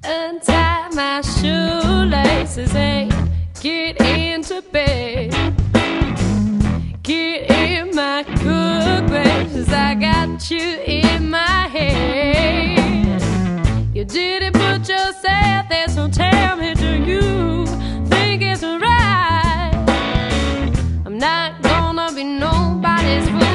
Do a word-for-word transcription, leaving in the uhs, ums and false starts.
untie my shoelaces and get into bed. Get in my good graces, I got you in my head. You didn't put yourself there, so tell me, do you think it's right? I'm not gonna be nobody's fool.